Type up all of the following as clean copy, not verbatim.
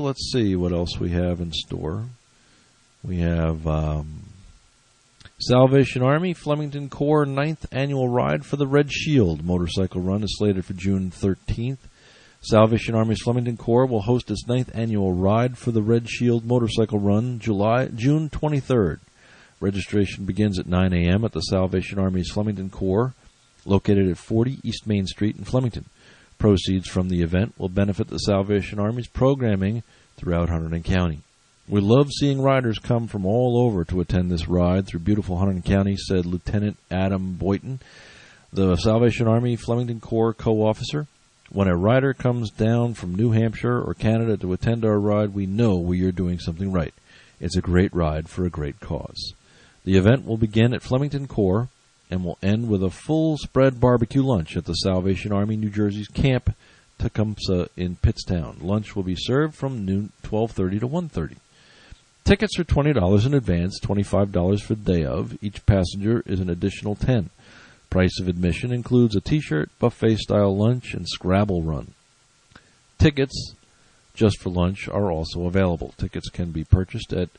let's see what else we have in store. We have Salvation Army Flemington Corps 9th Annual Ride for the Red Shield motorcycle run is slated for June 13th. Salvation Army's Flemington Corps will host its 9th Annual Ride for the Red Shield motorcycle run June 23rd. Registration begins at 9 a.m. at the Salvation Army's Flemington Corps, located at 40 East Main Street in Flemington. Proceeds from the event will benefit the Salvation Army's programming throughout Hunterdon County. We love seeing riders come from all over to attend this ride through beautiful Hunterdon County, said Lieutenant Adam Boynton, the Salvation Army Flemington Corps co-officer. When a rider comes down from New Hampshire or Canada to attend our ride, we know we are doing something right. It's a great ride for a great cause. The event will begin at Flemington Corps and will end with a full-spread barbecue lunch at the Salvation Army New Jersey's Camp Tecumseh in Pittstown. Lunch will be served from noon 12:30 to 1:30. Tickets are $20 in advance, $25 for the day of. Each passenger is an additional $10. Price of admission includes a T-shirt, buffet-style lunch, and Scrabble run. Tickets just for lunch are also available. Tickets can be purchased at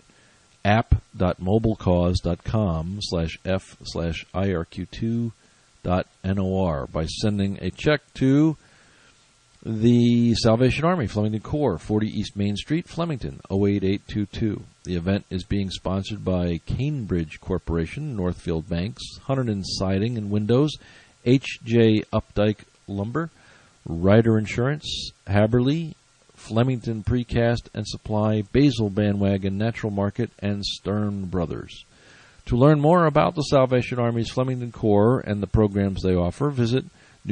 app.mobilecause.com/f/IRQ2.NOR by sending a check to the Salvation Army Flemington Corps, 40 East Main Street, Flemington, 08822. The event is being sponsored by Cambridge Corporation, Northfield Banks, Hunterdon Siding and Windows, H.J. Updike Lumber, Ryder Insurance, Haberly, Flemington Precast and Supply, Basil Bandwagon Natural Market, and Stern Brothers. To learn more about the Salvation Army's Flemington Corps and the programs they offer, visit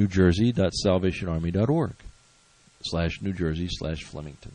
newjersey.salvationarmy.org/NewJersey/Flemington.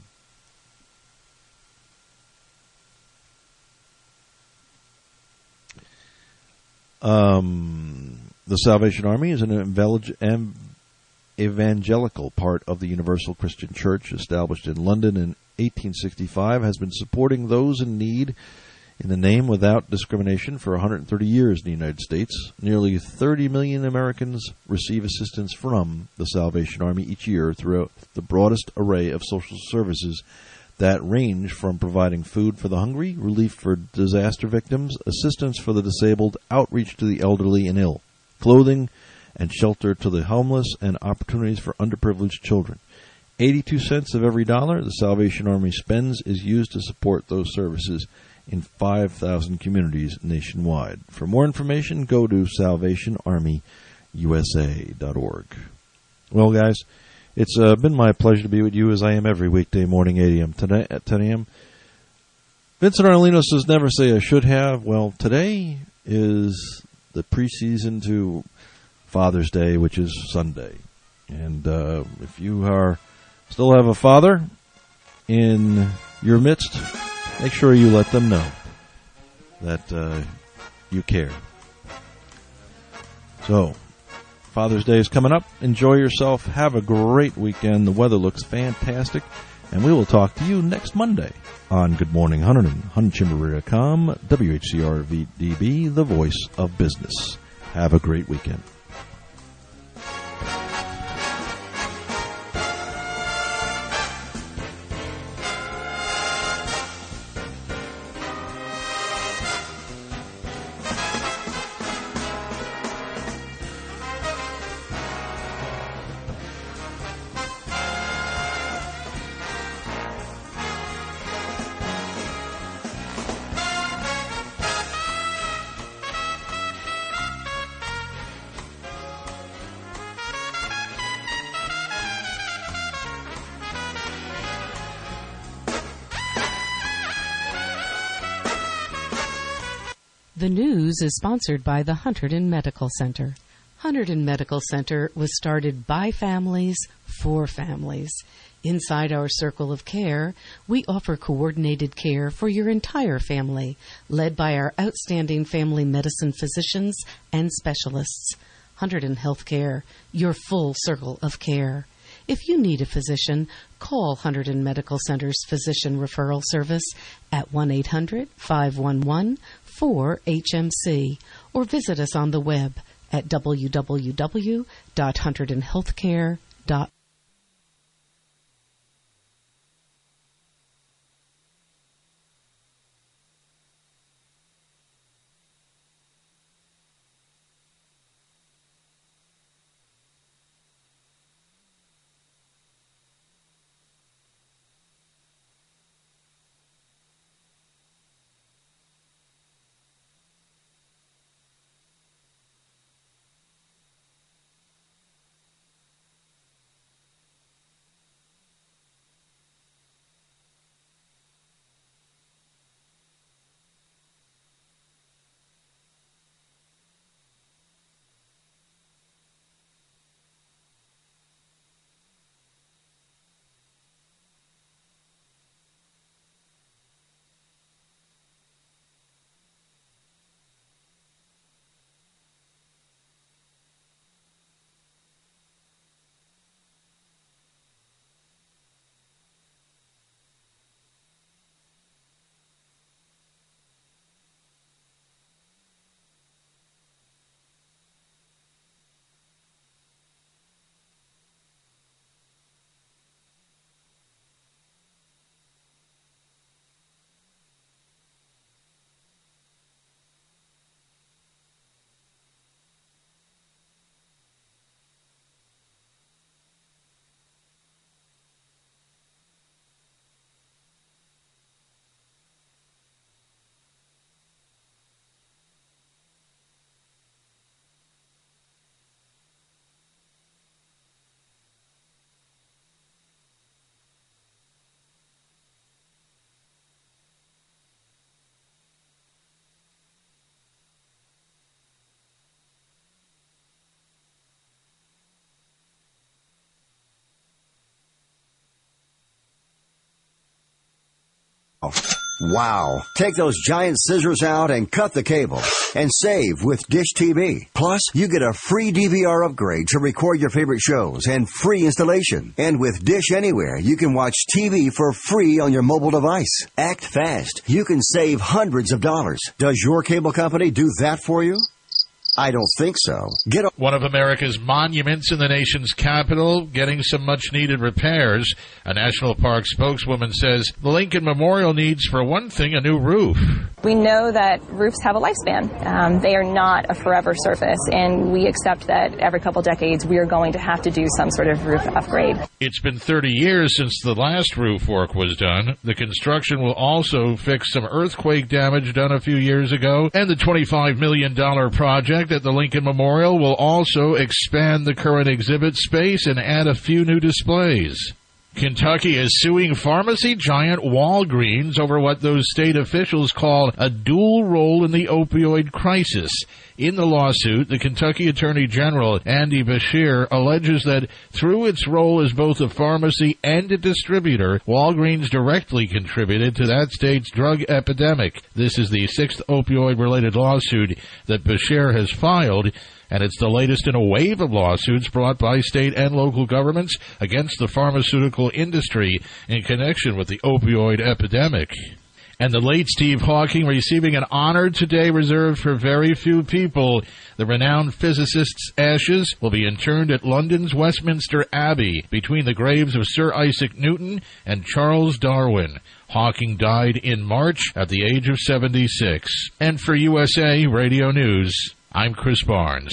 The Salvation Army is an evangelical part of the Universal Christian Church, established in London in 1865, has been supporting those in need in the name without discrimination for 130 years in the United States. Nearly 30 million Americans receive assistance from the Salvation Army each year throughout the broadest array of social services that range from providing food for the hungry, relief for disaster victims, assistance for the disabled, outreach to the elderly and ill, clothing and shelter to the homeless, and opportunities for underprivileged children. 82 cents of every dollar the Salvation Army spends is used to support those services in 5,000 communities nationwide. For more information, go to salvationarmyusa.org. Well, guys, it's been my pleasure to be with you as I am every weekday morning, 8 a.m. Today at 10 a.m. Vincent Arlino says, never say I should have. Well, today is the preseason to Father's Day, which is Sunday. And if you still have a father in your midst, make sure you let them know that you care. So, Father's Day is coming up. Enjoy yourself. Have a great weekend. The weather looks fantastic. And we will talk to you next Monday on Good Morning Hunterdon, HunterdonChamber.com, WHCR-VDB, the voice of business. Have a great weekend. The news is sponsored by the Hunterdon Medical Center. Hunterdon Medical Center was started by families for families. Inside our circle of care, we offer coordinated care for your entire family, led by our outstanding family medicine physicians and specialists. Hunterdon Healthcare, your full circle of care. If you need a physician, call Hunterdon Medical Center's Physician Referral Service at 1-800-511-4HMC or visit us on the web at www.hunterdonhealthcare.com. Wow. Take those giant scissors out and cut the cable and save with Dish TV. Plus, you get a free DVR upgrade to record your favorite shows and free installation. And with Dish Anywhere, you can watch TV for free on your mobile device. Act fast. You can save hundreds of dollars. Does your cable company do that for you? I don't think so. One of America's monuments in the nation's capital getting some much-needed repairs. A National Park spokeswoman says the Lincoln Memorial needs, for one thing, a new roof. We know that roofs have a lifespan. They are not a forever surface, and we accept that every couple decades we are going to have to do some sort of roof upgrade. It's been 30 years since the last roof work was done. The construction will also fix some earthquake damage done a few years ago, and the $25 million project at the Lincoln Memorial will also expand the current exhibit space and add a few new displays. Kentucky is suing pharmacy giant Walgreens over what those state officials call a dual role in the opioid crisis. In the lawsuit, the Kentucky Attorney General, Andy Beshear, alleges that through its role as both a pharmacy and a distributor, Walgreens directly contributed to that state's drug epidemic. This is the sixth opioid-related lawsuit that Beshear has filed, and it's the latest in a wave of lawsuits brought by state and local governments against the pharmaceutical industry in connection with the opioid epidemic. And the late Steve Hawking receiving an honor today reserved for very few people. The renowned physicist's ashes will be interred at London's Westminster Abbey between the graves of Sir Isaac Newton and Charles Darwin. Hawking died in March at the age of 76. And for USA Radio News, I'm Chris Barnes.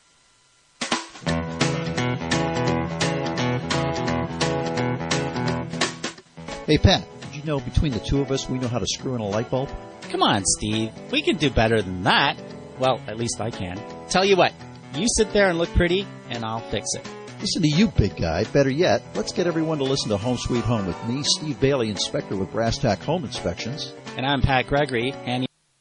Hey, Pat, did you know between the two of us we know how to screw in a light bulb? Come on, Steve. We can do better than that. Well, at least I can. Tell you what, you sit there and look pretty, and I'll fix it. Listen to you, big guy. Better yet, let's get everyone to listen to Home Sweet Home with me, Steve Bailey, inspector with Brass Tack Home Inspections. And I'm Pat Gregory, and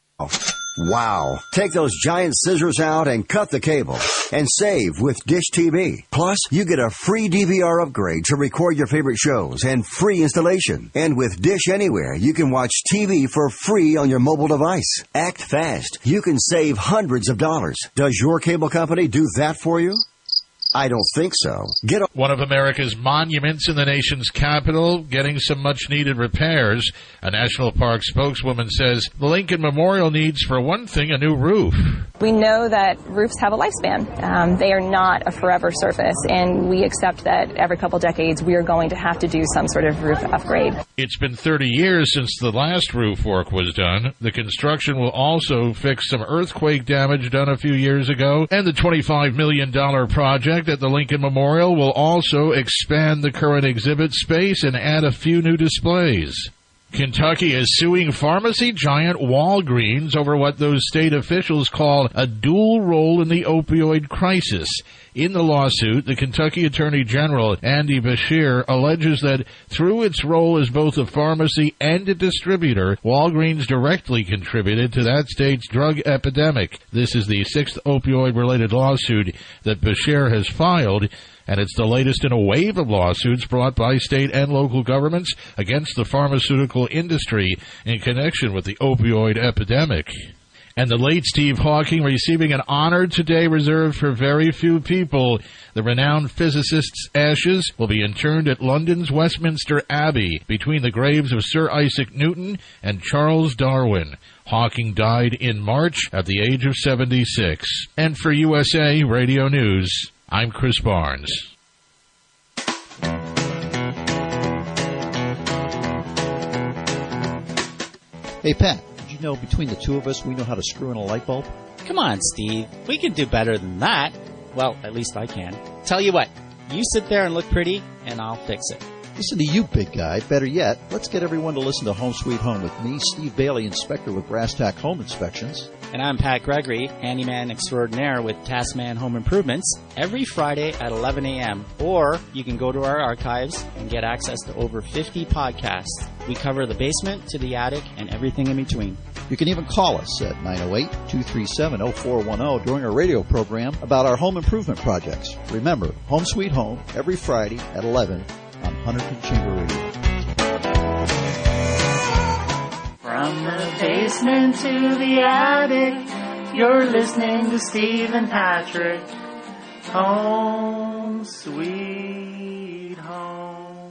Wow. Take those giant scissors out and cut the cable and save with Dish TV. Plus, you get a free DVR upgrade to record your favorite shows and free installation. And with Dish Anywhere, you can watch TV for free on your mobile device. Act fast. You can save hundreds of dollars. Does your cable company do that for you? I don't think so. One of America's monuments in the nation's capital getting some much-needed repairs. A National Park spokeswoman says the Lincoln Memorial needs, for one thing, a new roof. We know that roofs have a lifespan. They are not a forever surface, and we accept that every couple decades we are going to have to do some sort of roof upgrade. It's been 30 years since the last roof work was done. The construction will also fix some earthquake damage done a few years ago, and the $25 million project at the Lincoln Memorial will also expand the current exhibit space and add a few new displays. Kentucky is suing pharmacy giant Walgreens over what those state officials call a dual role in the opioid crisis. In the lawsuit, the Kentucky Attorney General, Andy Beshear, alleges that through its role as both a pharmacy and a distributor, Walgreens directly contributed to that state's drug epidemic. This is the sixth opioid-related lawsuit that Beshear has filed, and it's the latest in a wave of lawsuits brought by state and local governments against the pharmaceutical industry in connection with the opioid epidemic. And the late Steve Hawking receiving an honor today reserved for very few people. The renowned physicist's ashes will be interred at London's Westminster Abbey between the graves of Sir Isaac Newton and Charles Darwin. Hawking died in March at the age of 76. And for USA Radio News, I'm Chris Barnes. Hey, Pat, did you know between the two of us we know how to screw in a light bulb? come on, Steve. We can do better than that. Well, at least I can. Tell you what, you sit there and look pretty, and I'll fix it. Listen to you, big guy. Better yet, let's get everyone to listen to Home Sweet Home with me, Steve Bailey, inspector with Brass Tack Home Inspections. And I'm Pat Gregory, handyman extraordinaire with Taskman Home Improvements, every Friday at 11 a.m. Or you can go to our archives and get access to over 50 podcasts. We cover the basement to the attic and everything in between. You can even call us at 908-237-0410 during our radio program about our home improvement projects. Remember, Home Sweet Home, every Friday at 11 on Huntington Chamber Radio. From the basement to the attic, you're listening to Steve and Patrick. Home, sweet home.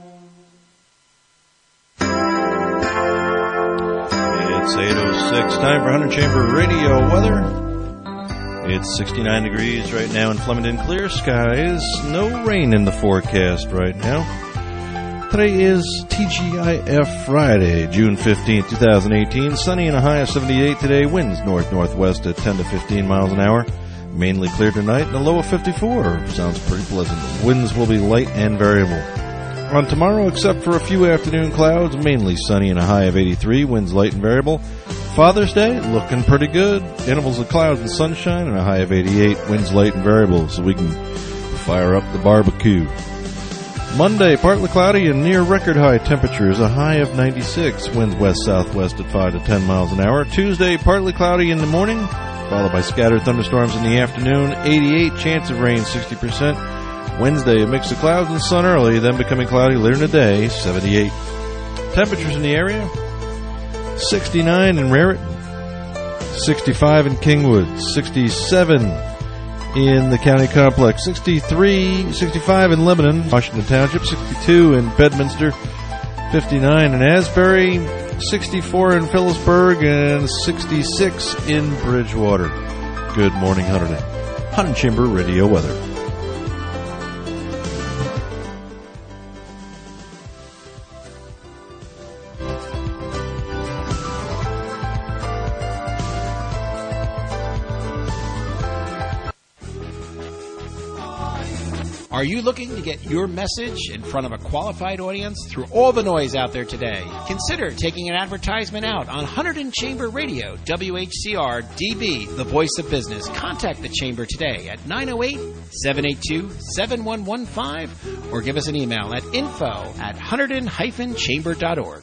It's 8:06, time for 100 Chamber Radio weather. It's 69 degrees right now in Flemington, clear skies, no rain in the forecast right now. Today is TGIF Friday, June 15th, 2018. Sunny and a high of 78 today. Winds north-northwest at 10 to 15 miles an hour. Mainly clear tonight and a low of 54. Sounds pretty pleasant. Winds will be light and variable. On tomorrow, except for a few afternoon clouds, mainly sunny and a high of 83. Winds light and variable. Father's Day, looking pretty good. Intervals of clouds and sunshine and a high of 88. Winds light and variable, so we can fire up the barbecue. Monday, partly cloudy and near record high temperatures, a high of 96, winds west-southwest at 5 to 10 miles an hour. Tuesday, partly cloudy in the morning, followed by scattered thunderstorms in the afternoon, 88, chance of rain 60%. Wednesday, a mix of clouds and sun early, then becoming cloudy later in the day, 78. Temperatures in the area, 69 in Raritan, 65 in Kingwood, 67 in the county complex, 65 in Lebanon, Washington Township, 62 in Bedminster, 59 in Asbury, 64 in Phillipsburg, and 66 in Bridgewater. Good morning, Hunterdon Chamber Radio weather. Are you looking to get your message in front of a qualified audience through all the noise out there today? Consider taking an advertisement out on Hunterdon Chamber Radio, WHCR DB, the voice of business. Contact the Chamber today at 908-782-7115 or give us an email at info@hunterdon-chamber.org.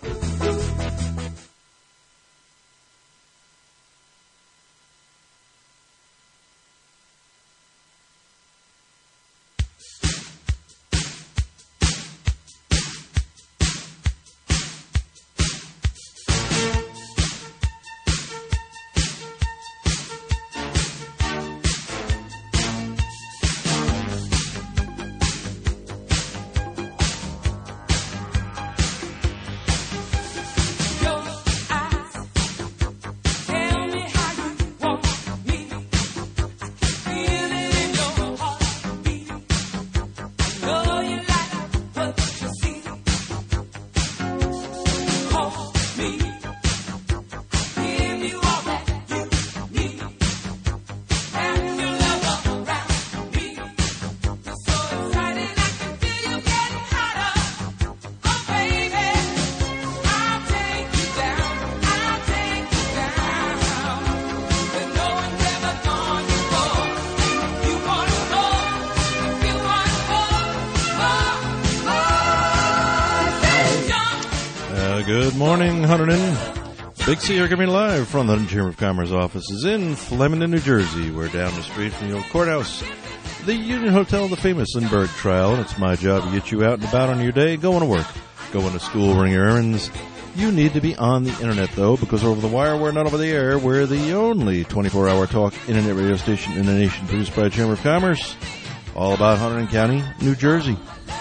Good morning, Hunterdon. Big C here coming live from the Chamber of Commerce offices in Flemington, New Jersey. We're down the street from the old courthouse, the Union Hotel, the famous Lindbergh Trial, and it's my job to get you out and about on your day, going to work, going to school, running your errands. You need to be on the internet, though, because over the wire, we're not over the air. We're the only 24-hour talk internet radio station in the nation produced by the Chamber of Commerce, all about Hunterdon County, New Jersey.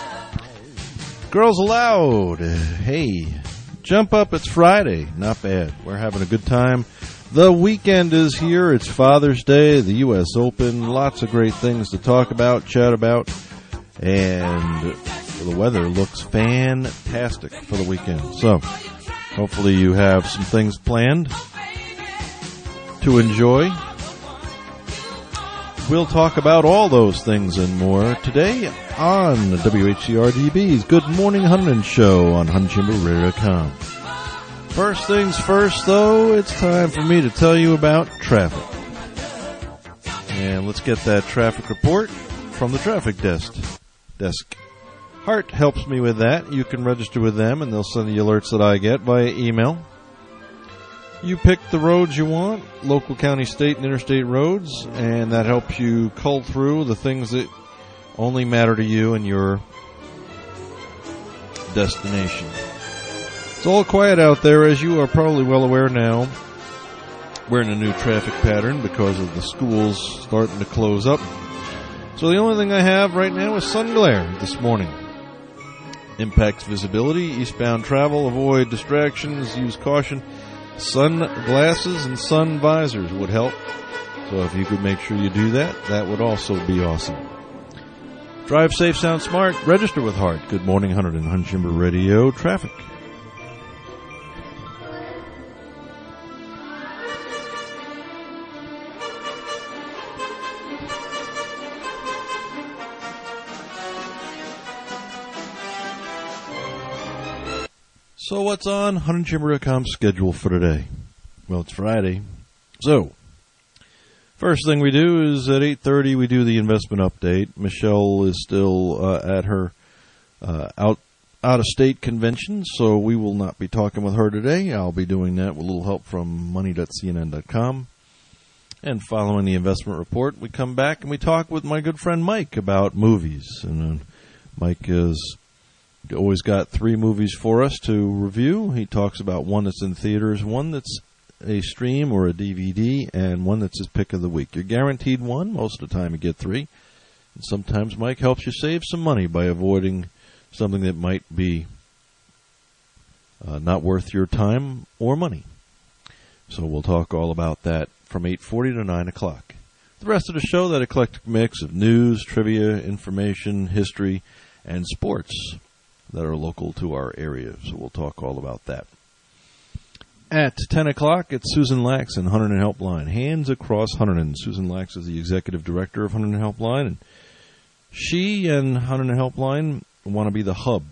Girls Aloud, hey, jump up, it's Friday. Not bad. We're having a good time. The weekend is here. It's Father's Day, the U.S. Open, lots of great things to talk about, chat about, and the weather looks fantastic for the weekend. So, hopefully you have some things planned to enjoy. We'll talk about all those things and more today on WHCR-DB's Good Morning Hunterdon show on HunterdonChamberRadio.com. First things first, though, it's time for me to tell you about traffic. And let's get that traffic report from the traffic desk. Hart helps me with that. You can register with them, and they'll send the alerts that I get via email. You pick the roads you want, local, county, state, and interstate roads, and that helps you cull through the things that only matter to you and your destination. It's all quiet out there, as you are probably well aware now. We're in a new traffic pattern because of the schools starting to close up. So the only thing I have right now is sun glare this morning. Impacts visibility, eastbound travel, avoid distractions, use caution. Sunglasses and sun visors would help. So if you could make sure you do that, that would also be awesome. Drive safe, sound smart, register with heart. Good morning, 100 and Hunt Timber Radio traffic. So what's on HuntingChamber.com's schedule for today? Well, it's Friday. So, first thing we do is at 8:30 we do the investment update. Michelle is still at her out-of-state convention, so we will not be talking with her today. I'll be doing that with a little help from money.cnn.com. And following the investment report, we come back and we talk with my good friend Mike about movies. And Mike has always got 3 movies for us to review. He talks about one that's in theaters, one that's a stream or a DVD, and one that's his pick of the week. You're guaranteed one. Most of the time you get 3. And sometimes Mike helps you save some money by avoiding something that might be not worth your time or money. So we'll talk all about that from 8:40 to 9 o'clock. The rest of the show, that eclectic mix of news, trivia, information, history, and sports that are local to our area. So we'll talk all about that. At 10 o'clock, it's Susan Lax and Hunterdon Helpline. Hands Across Hunterdon. Susan Lax is the executive director of Hunterdon Helpline. And she and Hunterdon Helpline want to be the hub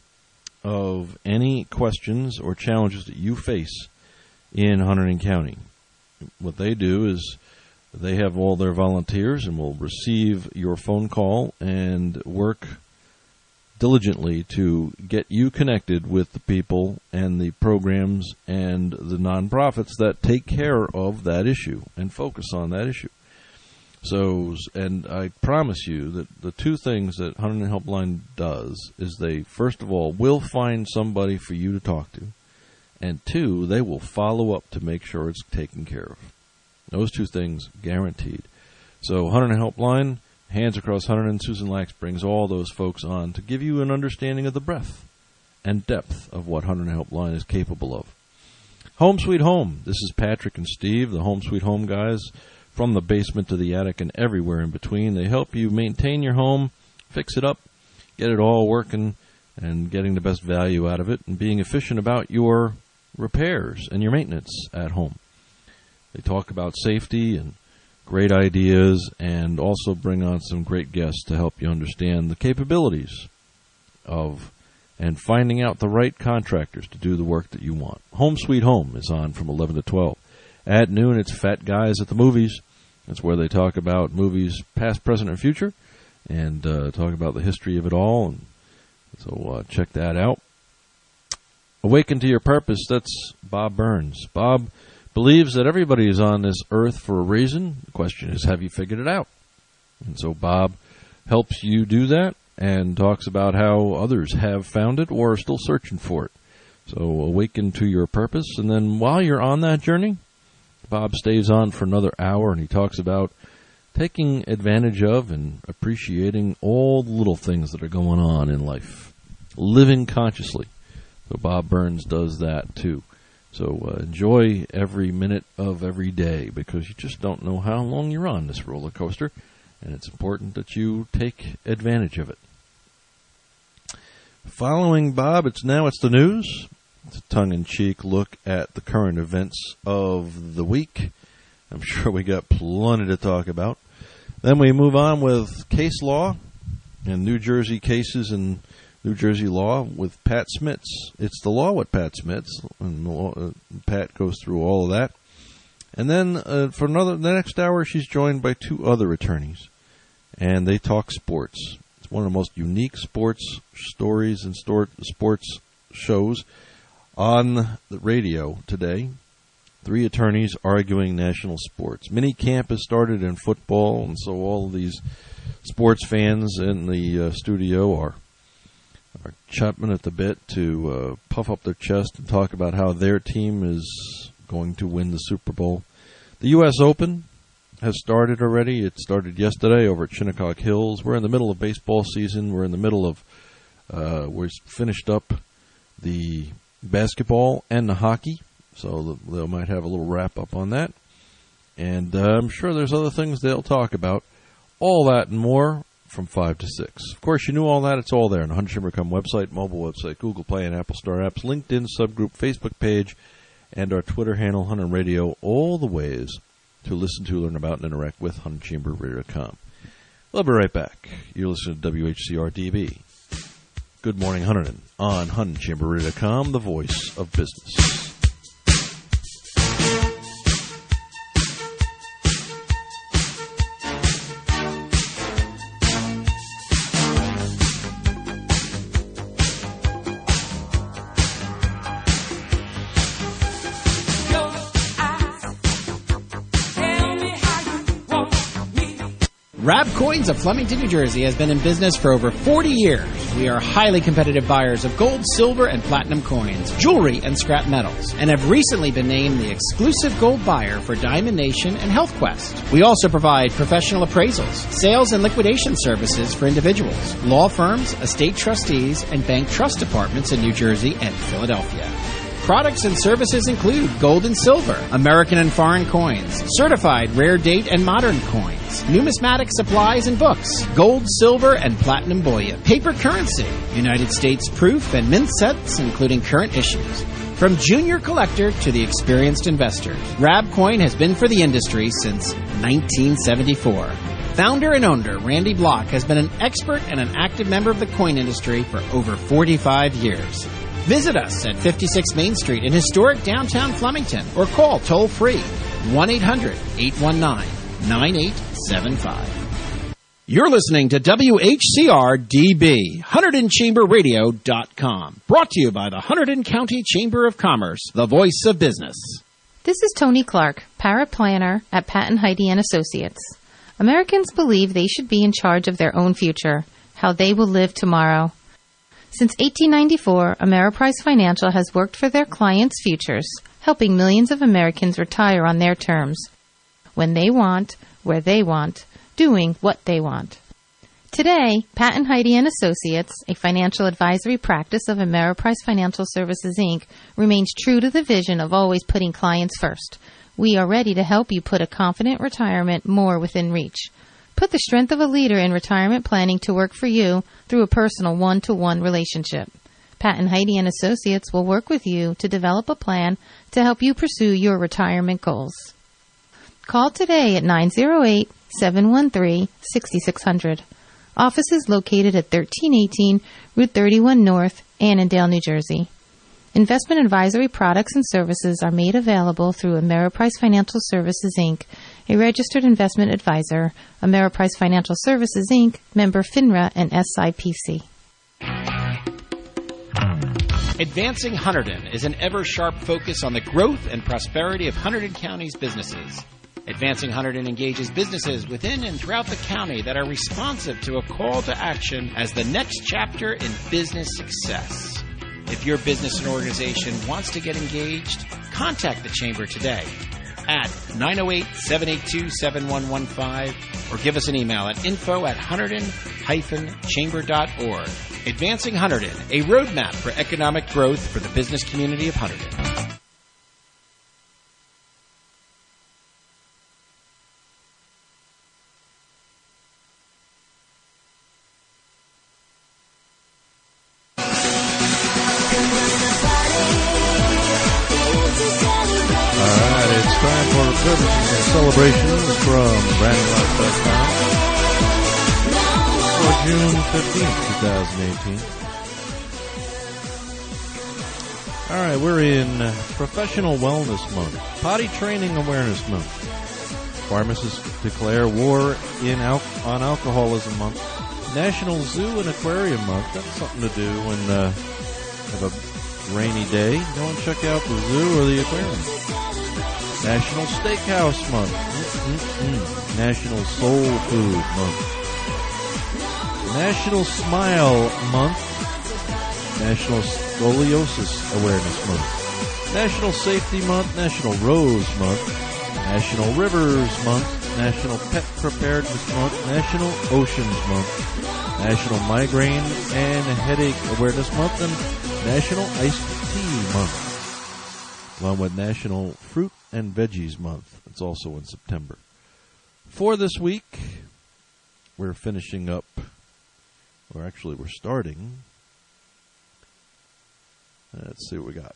of any questions or challenges that you face in Hunterdon County. What they do is they have all their volunteers and will receive your phone call and work diligently to get you connected with the people and the programs and the nonprofits that take care of that issue and focus on that issue. So, and I promise you that the 2 things that Hunterdon Helpline does is they, first of all, will find somebody for you to talk to, and 2, they will follow up to make sure it's taken care of. Those 2 things guaranteed. So, Hunterdon Helpline, Hands Across Hunterdon, Susan Lax brings all those folks on to give you an understanding of the breadth and depth of what Hunterdon Helpline is capable of. Home Sweet Home. This is Patrick and Steve, the Home Sweet Home guys, from the basement to the attic and everywhere in between. They help you maintain your home, fix it up, get it all working, and getting the best value out of it, and being efficient about your repairs and your maintenance at home. They talk about safety and great ideas, and also bring on some great guests to help you understand the capabilities of and finding out the right contractors to do the work that you want. Home Sweet Home is on from 11 to 12. At noon, it's Fat Guys at the Movies. That's where they talk about movies past, present, and future, and talk about the history of it all. And so check that out. Awaken to Your Purpose, that's Bob Burns. Bob believes that everybody is on this earth for a reason. The question is, have you figured it out? And so Bob helps you do that and talks about how others have found it or are still searching for it. So awaken to your purpose. And then while you're on that journey, Bob stays on for another hour, and he talks about taking advantage of and appreciating all the little things that are going on in life, living consciously. So Bob Burns does that too. So enjoy every minute of every day, because you just don't know how long you're on this roller coaster, and it's important that you take advantage of it. Following Bob, it's the news. It's a tongue-in-cheek look at the current events of the week. I'm sure we got plenty to talk about. Then we move on with case law and New Jersey cases and New Jersey law with Pat Smits. It's the law with Pat Smits, and Pat goes through all of that. And then for the next hour, she's joined by 2 other attorneys, and they talk sports. It's one of the most unique sports stories and sports shows on the radio today. 3 attorneys arguing national sports. Mini camp has started in football, and so all of these sports fans in the studio are are chomping at the bit to puff up their chest and talk about how their team is going to win the Super Bowl. The U.S. Open has started already. It started yesterday over at Shinnecock Hills. We're in the middle of baseball season. We're in the middle of, we're finished up the basketball and the hockey, so they might have a little wrap-up on that. And I'm sure there's other things they'll talk about. All that and more from 5 to 6. Of course, you knew all that. It's all there on the HuntChamber.com website, mobile website, Google Play and Apple Store apps, LinkedIn subgroup, Facebook page, and our Twitter handle, Hunt Radio. All the ways to listen to, learn about, and interact with HuntChamberRadio.com. We'll be right back. You're listening to WHCR-DB. Good Morning Hunterton on HuntChamberRadio.com, the voice of business. Rab Coins of Flemington, New Jersey has been in business for over 40 years. We are highly competitive buyers of gold, silver, and platinum coins, jewelry, and scrap metals, and have recently been named the exclusive gold buyer for Diamond Nation and Health Quest. We also provide professional appraisals, sales and liquidation services for individuals, law firms, estate trustees, and bank trust departments in New Jersey and Philadelphia. Products and services include gold and silver, American and foreign coins, certified rare date and modern coins, numismatic supplies and books, gold, silver, and platinum bullion, paper currency, United States proof and mint sets, including current issues. From junior collector to the experienced investor, Rab Coin has been for the industry since 1974. Founder and owner Randy Block has been an expert and an active member of the coin industry for over 45 years. Visit us at 56 Main Street in historic downtown Flemington or call toll-free 1-800-819-9875. You're listening to WHCR-DB, HunterdonChamberRadio.com, brought to you by the Hunterdon County Chamber of Commerce, the voice of business. This is Tony Clark, paraplanner at Patton Heide & Associates. Americans believe they should be in charge of their own future, how they will live tomorrow. Since 1894, Ameriprise Financial has worked for their clients' futures, helping millions of Americans retire on their terms, when they want, where they want, doing what they want. Today, Patton Heide & Associates, a financial advisory practice of Ameriprise Financial Services, Inc., remains true to the vision of always putting clients first. We are ready to help you put a confident retirement more within reach. Put the strength of a leader in retirement planning to work for you through a personal one-to-one relationship. Patton Heide & Associates will work with you to develop a plan to help you pursue your retirement goals. Call today at 908-713-6600. Office is located at 1318 Route 31 North, Annandale, New Jersey. Investment advisory products and services are made available through Ameriprise Financial Services, Inc., a registered investment advisor, Ameriprise Financial Services, Inc., member FINRA and SIPC. Advancing Hunterdon is an ever-sharp focus on the growth and prosperity of Hunterdon County's businesses. Advancing Hunterdon engages businesses within and throughout the county that are responsive to a call to action as the next chapter in business success. If your business and organization wants to get engaged, contact the Chamber today at 908-782-7115 or give us an email at info@hunterdon-chamber.org. Advancing Hunterdon, a roadmap for economic growth for the business community of Hunterdon. Celebrations from BrandingLife.com for June 15th, 2018. All right, we're in Professional Wellness Month, Potty Training Awareness Month, Pharmacists Declare War on Alcoholism Month, National Zoo and Aquarium Month. That's something to do when you have a rainy day. Go and check out the zoo or the aquarium. National Steakhouse Month. National Soul Food Month. National Smile Month. National Scoliosis Awareness Month, National Safety Month, National Rose Month, National Rivers Month, National Pet Preparedness Month, National Oceans Month, National Migraine and Headache Awareness Month, and National Iced Tea Month, along with National Fruit and Veggies Month. It's also in September. For this week, we're finishing up, or actually we're starting. Let's see what we got.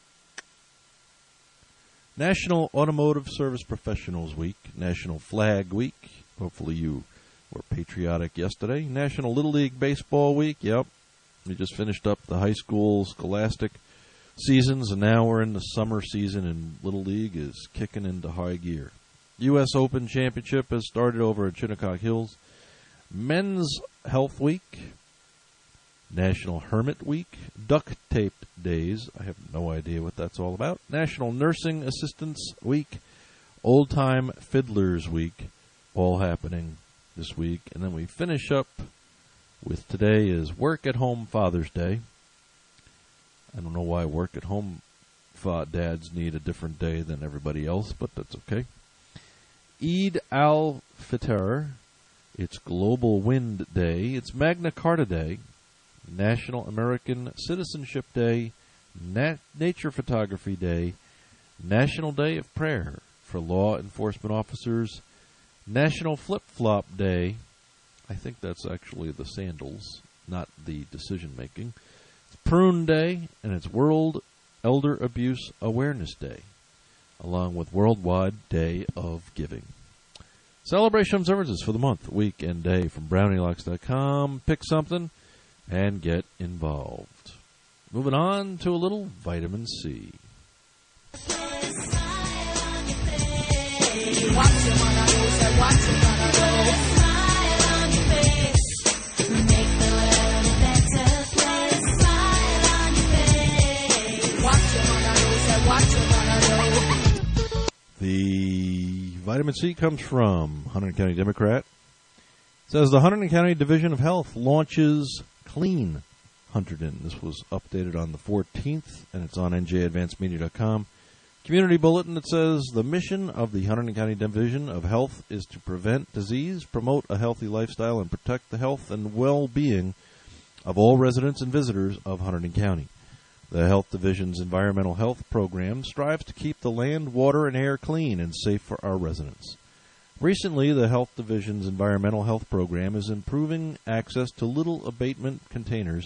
National Automotive Service Professionals Week, National Flag Week. Hopefully you were patriotic yesterday. National Little League Baseball Week. Yep. We just finished up the high school scholastic seasons, and now we're in the summer season, and Little League is kicking into high gear. U.S. Open Championship has started over at Shinnecock Hills. Men's Health Week. National Hermit Week, Duct Tape Days, I have no idea what that's all about, National Nursing Assistants Week, Old Time Fiddlers Week, all happening this week. And then we finish up with today is Work at Home Father's Day. I don't know why work at home dads need a different day than everybody else, but that's okay. Eid al-Fitr, it's Global Wind Day, it's Magna Carta Day, National American Citizenship Day, Nature Photography Day, National Day of Prayer for Law Enforcement Officers, National Flip-Flop Day. I think that's actually the sandals, not the decision-making. It's Prune Day, and it's World Elder Abuse Awareness Day, along with Worldwide Day of Giving. Celebration observances for the month, week, and day from BrownieLocks.com. Pick something and get involved. Moving on to a little vitamin C. The vitamin C comes from Hunterdon County Democrat. It says the Hunterdon County Division of Health launches Clean Hunterdon. This was updated on the 14th, and it's on njadvancedmedia.com. Community bulletin that says the mission of the Hunterdon County Division of Health is to prevent disease, promote a healthy lifestyle, and protect the health and well-being of all residents and visitors of Hunterdon County. The Health Division's Environmental Health Program strives to keep the land, water, and air clean and safe for our residents. Recently, the Health Division's Environmental Health Program is improving access to litter abatement containers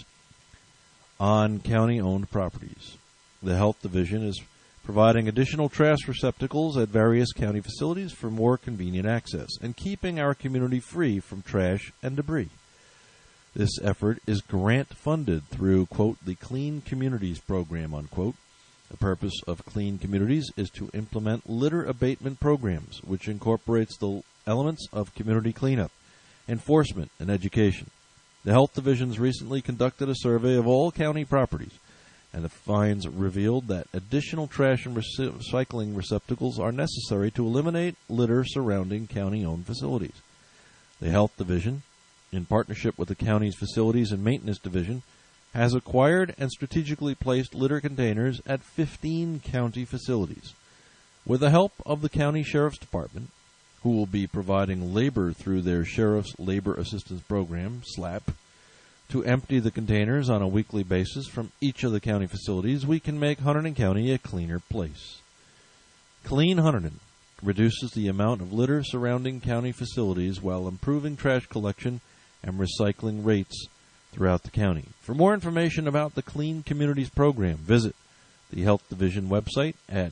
on county-owned properties. The Health Division is providing additional trash receptacles at various county facilities for more convenient access and keeping our community free from trash and debris. This effort is grant-funded through, quote, the Clean Communities Program, unquote. The purpose of Clean Communities is to implement litter abatement programs, which incorporates the elements of community cleanup, enforcement, and education. The Health Divisions recently conducted a survey of all county properties, and the finds revealed that additional trash and recycling receptacles are necessary to eliminate litter surrounding county-owned facilities. The Health Division, in partnership with the county's Facilities and Maintenance Division, has acquired and strategically placed litter containers at 15 county facilities. With the help of the County Sheriff's Department, who will be providing labor through their Sheriff's Labor Assistance Program, SLAP, to empty the containers on a weekly basis from each of the county facilities, we can make Hunterdon County a cleaner place. Clean Hunterdon reduces the amount of litter surrounding county facilities while improving trash collection and recycling rates throughout the county. For more information about the Clean Communities Program, visit the Health Division website at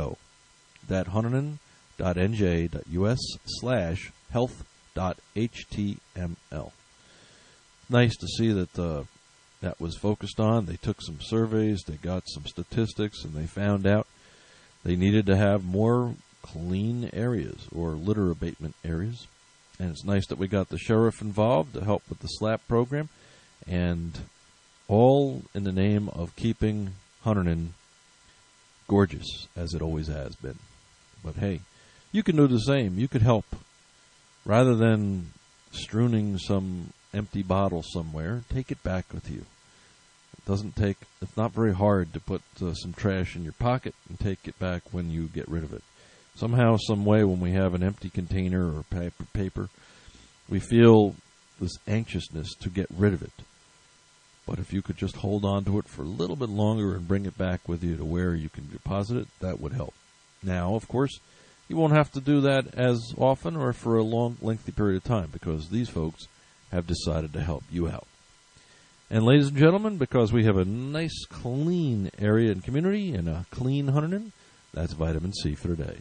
co.hunterdon.nj.us/health.html. Nice to see that that was focused on. They took some surveys, they got some statistics, and they found out they needed to have more clean areas or litter abatement areas. And it's nice that we got the sheriff involved to help with the SLAP program, and all in the name of keeping Hunterdon gorgeous, as it always has been. But hey, you can do the same. You could help. Rather than strewing some empty bottle somewhere, take it back with you. It's not very hard to put some trash in your pocket and take it back when you get rid of it. Somehow, some way, when we have an empty container or paper, we feel this anxiousness to get rid of it. But if you could just hold on to it for a little bit longer and bring it back with you to where you can deposit it, that would help. Now, of course, you won't have to do that as often or for a long, lengthy period of time, because these folks have decided to help you out. And ladies and gentlemen, because we have a nice, clean area and community and a clean Hunterdon, that's vitamin C for today.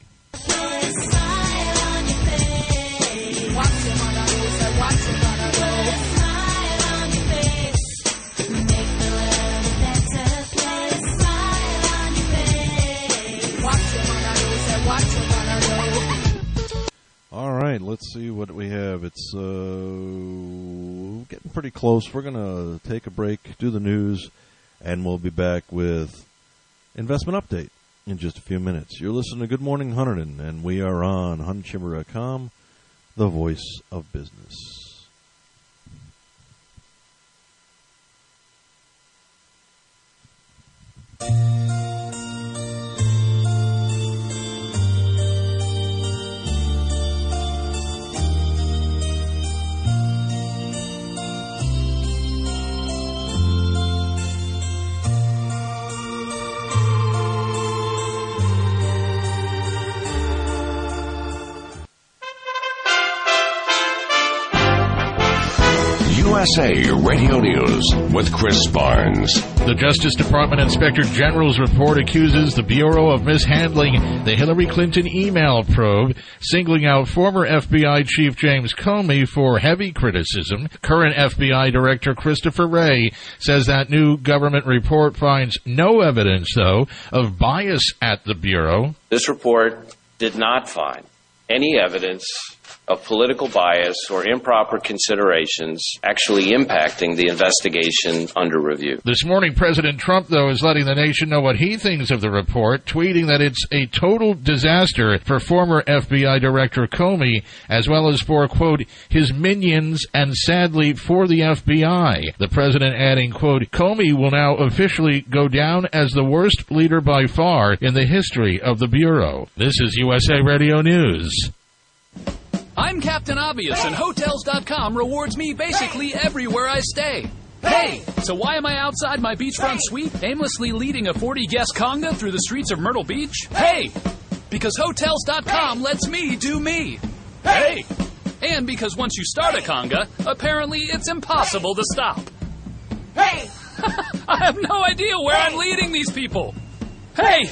All right, let's see what we have. It's getting pretty close. We're going to take a break, do the news, and we'll be back with Investment Update in just a few minutes. You're listening to Good Morning Hunterdon, and we are on HuntChamber.com, the voice of business. USA Radio News with Chris Barnes. The Justice Department Inspector General's report accuses the Bureau of mishandling the Hillary Clinton email probe, singling out former FBI Chief James Comey for heavy criticism. Current FBI Director Christopher Wray says that new government report finds no evidence, though, of bias at the Bureau. This report did not find any evidence of political bias or improper considerations actually impacting the investigation under review. This morning, President Trump, though, is letting the nation know what he thinks of the report, tweeting that it's a total disaster for former FBI Director Comey, as well as for, quote, his minions and, sadly, for the FBI. The president adding, quote, Comey will now officially go down as the worst leader by far in the history of the Bureau. This is USA Radio News. I'm Captain Obvious, and Hotels.com rewards me basically everywhere I stay. Hey! So why am I outside my beachfront suite, aimlessly leading a 40-guest conga through the streets of Myrtle Beach? Hey! Because Hotels.com lets me do me. Hey! And because once you start a conga, apparently it's impossible to stop. Hey! I have no idea where I'm leading these people. Hey!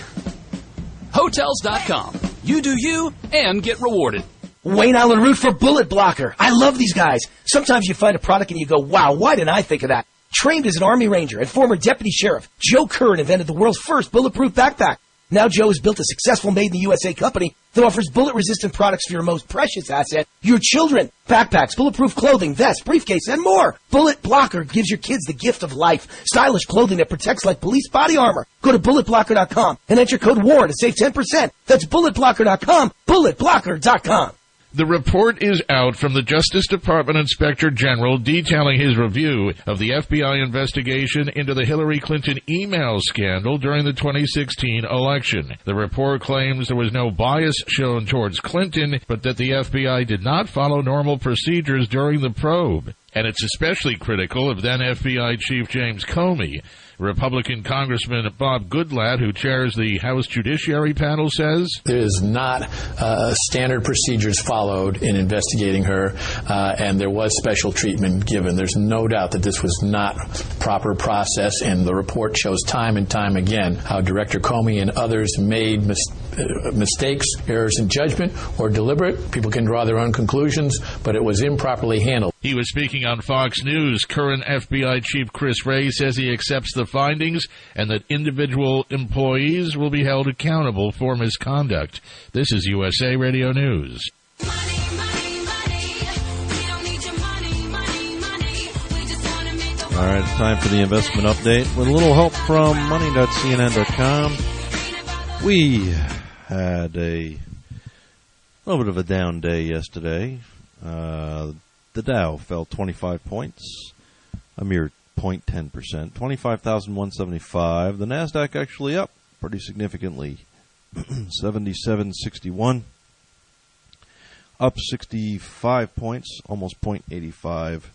Hotels.com. You do you, and get rewarded. Wayne Allen Root for Bullet Blocker. I love these guys. Sometimes you find a product and you go, wow, why didn't I think of that? Trained as an Army Ranger and former Deputy Sheriff, Joe Kern invented the world's first bulletproof backpack. Now Joe has built a successful made-in-the-USA company that offers bullet-resistant products for your most precious asset, your children. Backpacks, bulletproof clothing, vests, briefcase, and more. Bullet Blocker gives your kids the gift of life. Stylish clothing that protects like police body armor. Go to BulletBlocker.com and enter code WAR to save 10%. That's BulletBlocker.com, BulletBlocker.com. The report is out from the Justice Department Inspector General detailing his review of the FBI investigation into the Hillary Clinton email scandal during the 2016 election. The report claims there was no bias shown towards Clinton, but that the FBI did not follow normal procedures during the probe. And it's especially critical of then FBI Chief James Comey. Republican Congressman Bob Goodlatte, who chairs the House Judiciary Panel, says there is not standard procedures followed in investigating her, and there was special treatment given. There's no doubt that this was not proper process, and the report shows time and time again how Director Comey and others made mistakes, errors in judgment, or deliberate. People can draw their own conclusions, but it was improperly handled. He was speaking on Fox News. Current FBI Chief Chris Wray says he accepts the findings and that individual employees will be held accountable for misconduct. This is USA Radio News. All right, it's time for the investment update. With a little help from money.cnn.com, we had a little bit of a down day yesterday. The Dow fell 25 points, a mere 0.10%, 25,175. The NASDAQ actually up pretty significantly, 77.61, up 65 points, almost 0.85%.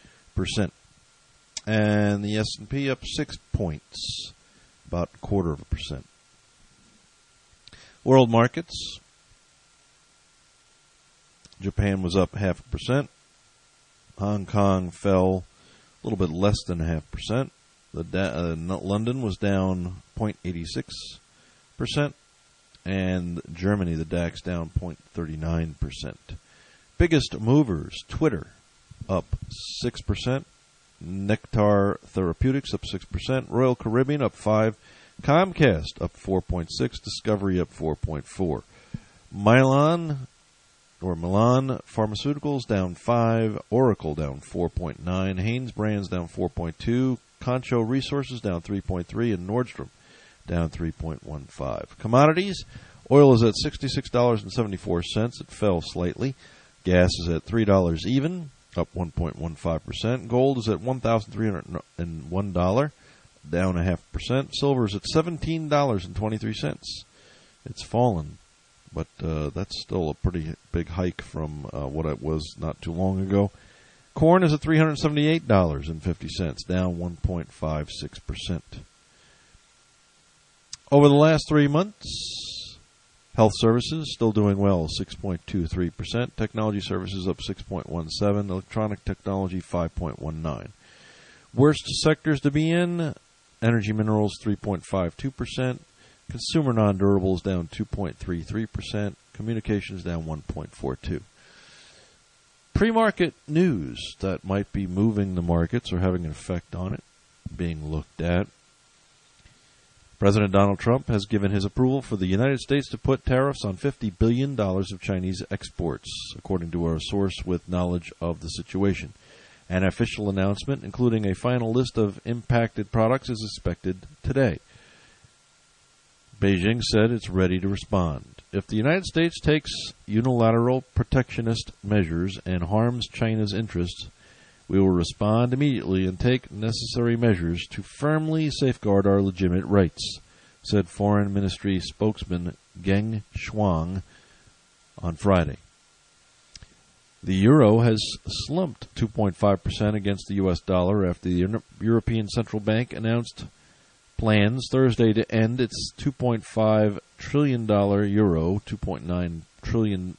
And the S&P up 6 points, about 0.25%. World markets. Japan was up 0.5%. Hong Kong fell a little bit less than 0.5%. London was down 0.86%. And Germany, the DAX, down 0.39%. Biggest movers, Twitter, up 6%. Nectar Therapeutics, up 6%. Royal Caribbean, up 5%. Comcast, up 4.6%. Discovery, up 4.4%. Milan Pharmaceuticals, down 5%. Oracle, down 4.9%. Hanesbrands, down 4.2%. Concho Resources, down 3.3%. And Nordstrom, down 3.15%. Commodities, oil is at $66.74. It fell slightly. Gas is at $3 even, up 1.15%. Gold is at $1,301, down 0.5%. Silver is at $17.23. It's fallen, but that's still a pretty big hike from what it was not too long ago. Corn is at $378.50, down 1.56%. Over the last 3 months, health services still doing well, 6.23%. Technology services up 6.17%. Electronic technology 5.19%. Worst sectors to be in: energy minerals 3.52%. Consumer non-durables down 2.33%. Communications down 1.42%. Pre-market news that might be moving the markets or having an effect on it being looked at. President Donald Trump has given his approval for the United States to put tariffs on $50 billion of Chinese exports, according to a source with knowledge of the situation. An official announcement, including a final list of impacted products, is expected today. Beijing said it's ready to respond. If the United States takes unilateral protectionist measures and harms China's interests, we will respond immediately and take necessary measures to firmly safeguard our legitimate rights, said Foreign Ministry spokesman Geng Shuang on Friday. The euro has slumped 2.5% against the U.S. dollar after the European Central Bank announced plans Thursday to end its $2.5 trillion euro, $2.9 trillion,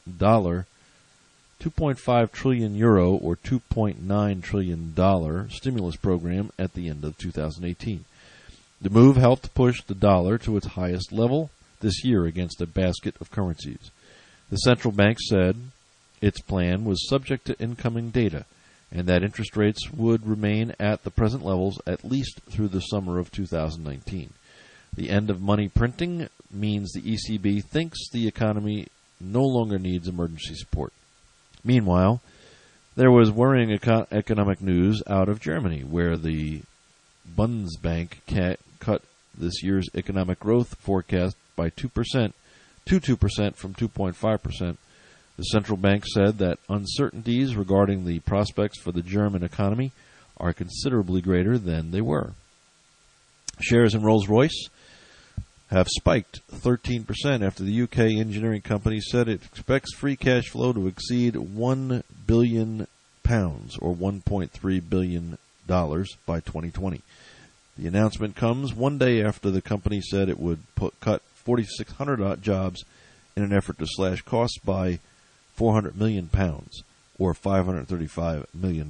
2.5 trillion euro or $2.9 trillion stimulus program at the end of 2018. The move helped push the dollar to its highest level this year against a basket of currencies. The central bank said its plan was subject to incoming data and that interest rates would remain at the present levels at least through the summer of 2019. The end of money printing means the ECB thinks the economy no longer needs emergency support. Meanwhile, there was worrying economic news out of Germany, where the Bundesbank cut this year's economic growth forecast by 2% to 2% from 2.5%. The central bank said that uncertainties regarding the prospects for the German economy are considerably greater than they were. Shares in Rolls-Royce have spiked 13% after the UK engineering company said it expects free cash flow to exceed £1 billion or $1.3 billion by 2020. The announcement comes one day after the company said it would cut 4,600 jobs in an effort to slash costs by £400 million or $535 million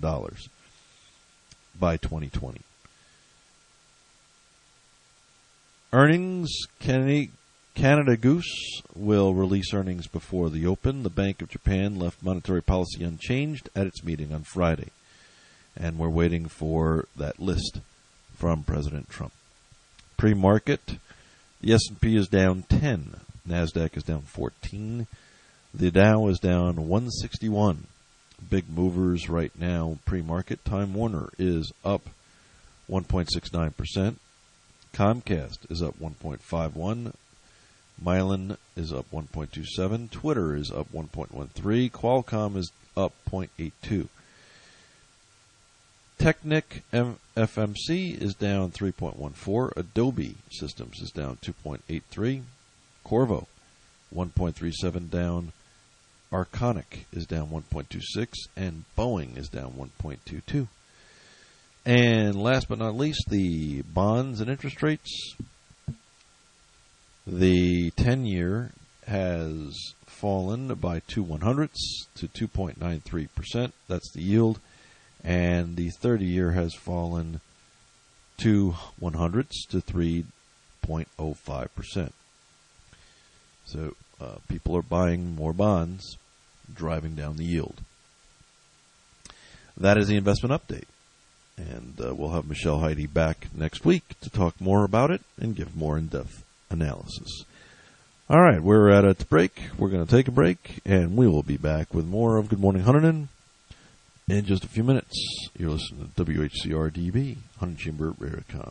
by 2020. Earnings, Canada Goose will release earnings before the open. The Bank of Japan left monetary policy unchanged at its meeting on Friday. And we're waiting for that list from President Trump. Pre-market, the S&P is down 10. NASDAQ is down 14. The Dow is down 161. Big movers right now. Pre-market, Time Warner is up 1.69%. Comcast is up 1.51. Mylan is up 1.27. Twitter is up 1.13. Qualcomm is up 0.82. Technic FMC is down 3.14. Adobe Systems is down 2.83. Qorvo, 1.37 down. Arconic is down 1.26. And Boeing is down 1.22. And last but not least, the bonds and interest rates. The 10-year has fallen by 2/100ths to 2.93%. That's the yield. And the 30-year has fallen 2/100ths to 3.05%. So people are buying more bonds, driving down the yield. That is the investment update. And we'll have Michelle Heide back next week to talk more about it and give more in-depth analysis. All right, we're at a break. We're going to take a break, and we will be back with more of Good Morning Hunterdon in just a few minutes. You're listening to WHCR-DB, Hunting Chamber Raricon.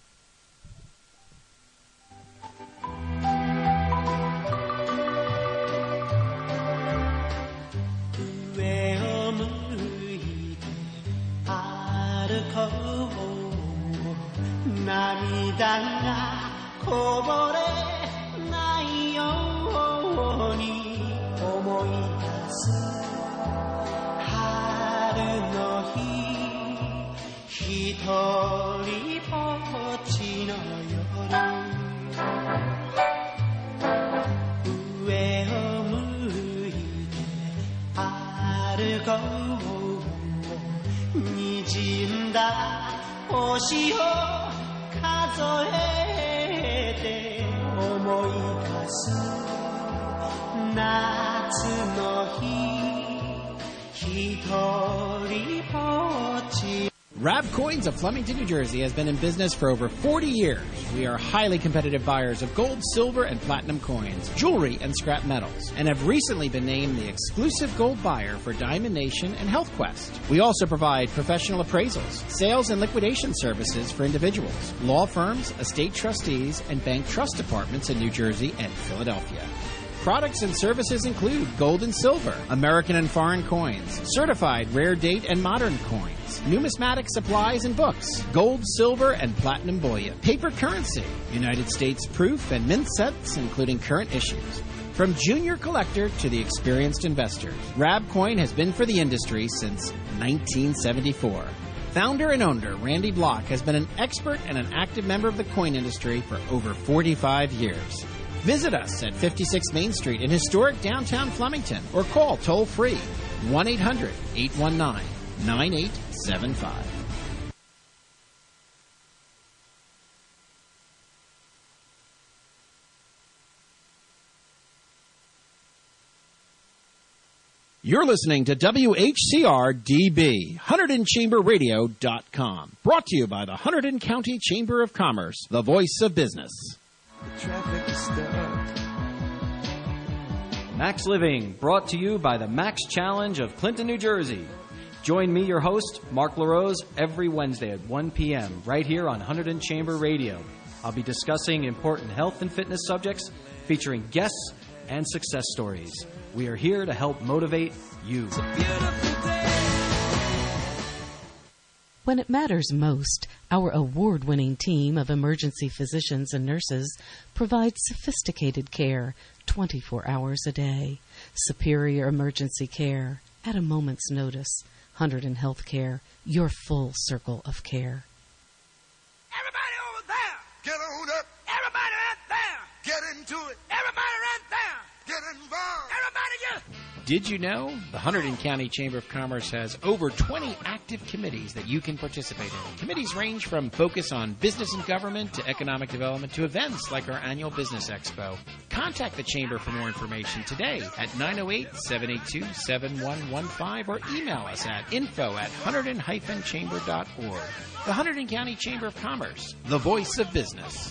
Rab Coins of Flemington, New Jersey has been in business for over 40 years. We are highly competitive buyers of gold, silver, and platinum coins, jewelry, and scrap metals, and have recently been named the exclusive gold buyer for Diamond Nation and Health Quest. We also provide professional appraisals, sales and liquidation services for individuals, law firms, estate trustees, and bank trust departments in New Jersey and Philadelphia. Products and services include gold and silver, American and foreign coins, certified rare date and modern coins, numismatic supplies and books, gold, silver, and platinum bullion, paper currency, United States proof and mint sets including current issues. From junior collector to the experienced investor, Rab Coin has been for the industry since 1974. Founder and owner Randy Block has been an expert and an active member of the coin industry for over 45 years. Visit us at 56 Main Street in historic downtown Flemington or call toll-free 1-800-819-9875. You're listening to WHCR-DB, HunterdonChamberRadio.com. Brought to you by the Hunterdon County Chamber of Commerce, the voice of business. Max Living, brought to you by the Max Challenge of Clinton, New Jersey. Join me, your host, Mark LaRose, every Wednesday at 1 p.m. right here on Hunterdon Chamber Radio. I'll be discussing important health and fitness subjects, featuring guests and success stories. We are here to help motivate you. When it matters most, our award-winning team of emergency physicians and nurses provides sophisticated care 24 hours a day. Superior emergency care at a moment's notice. Hunterdon Healthcare, your full circle of care. Everybody over there! Get on up! Everybody right there! Get into it! Everybody right there! Get involved! Everybody get... Did you know the Hunterdon County Chamber of Commerce has over 20 active committees that you can participate in? Committees range from focus on business and government to economic development to events like our annual Business Expo. Contact the Chamber for more information today at 908-782-7115 or email us at info@hunterdon-chamber.org. The Hunterdon County Chamber of Commerce, the voice of business.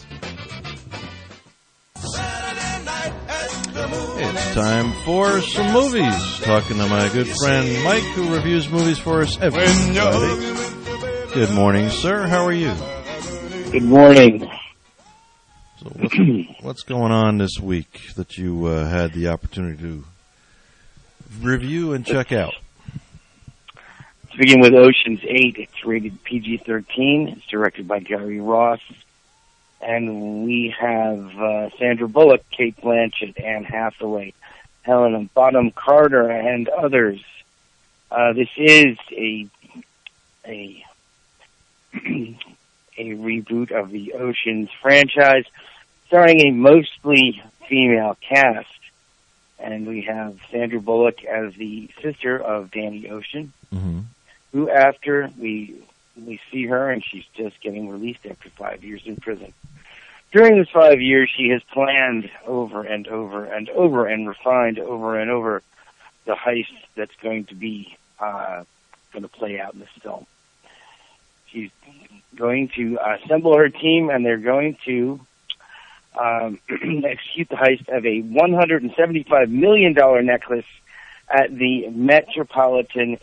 It's time for some movies. Talking to my good friend Mike, who reviews movies for us every Friday. Good morning, sir. How are you? Good morning. So what's going on this week that you had the opportunity to review and check out? begin with Ocean's 8. It's rated PG-13. It's directed by Gary Ross. And we have Sandra Bullock, Kate Blanchett, Anne Hathaway, Helena Bonham Carter, and others. This is a reboot of the Ocean's franchise, starring a mostly female cast. And we have Sandra Bullock as the sister of Danny Ocean, who after we see her, and she's just getting released after 5 years in prison. During this 5 years, she has planned over and over and over and refined over and over the heist that's going to play out in this film. She's going to assemble her team, and they're going to execute the heist of a $175 million necklace at the Metropolitan